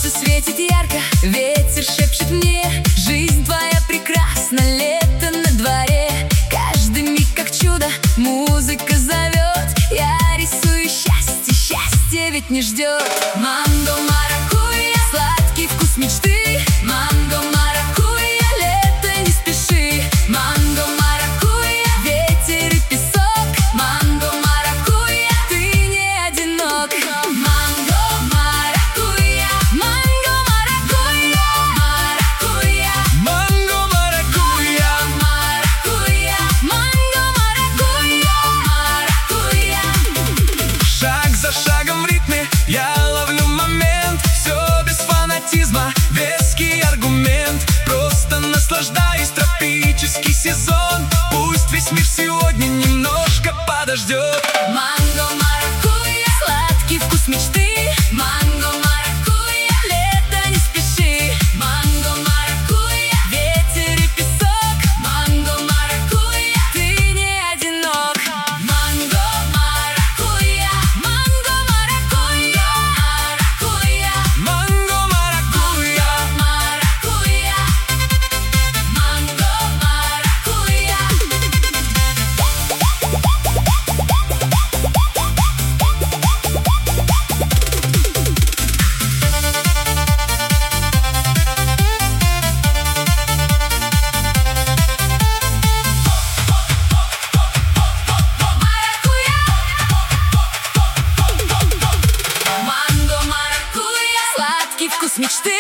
Солнце светит ярко, ветер шепчет мне: жизнь твоя прекрасна, лето на дворе. Каждый миг как чудо, музыка зовет. Я рисую счастье, счастье ведь не ждет. Манго, маракуйя, сладкий вкус мечты. Манго, маракуйя, лето не спеши. Манго, маракуйя, ветер и песок. Манго, маракуйя, ты не одинок. Манго, маракуйя, манго, маракуйя, маракуйя, Манго, маракуйя, маракуйя, манго, маракуйя, маракуйя. шаг за шагом в ритме я ловлю момент. Все без фанатизма, веский аргумент. Просто наслаждаюсь, тропический сезон. Пусть весь мир сегодня немножко подождет. Манго, маракуйя, сладкий вкус мечты. Манго, маракуйя, лето не спеши. Манго, маракуйя, ветер и песок. Манго, маракуйя, ты не одинок. Манго, маракуйя, манго, маракуйя, маракуйя, Манго, маракуйя, маракуйя, манго, маракуйя. Манго, маракуйя, сладкий вкус мечты.